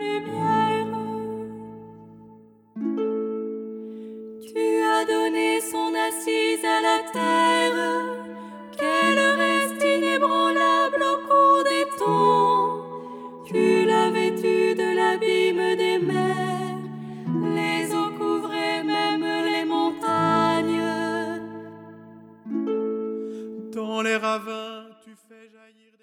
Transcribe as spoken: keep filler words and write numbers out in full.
lumière. Tu as donné son assise à la terre, qu'elle reste inébranlable au cours des temps. Tu l'as vêtue de l'abîme des mers, les eaux couvraient même les montagnes. Dans les ravins, tu fais jaillir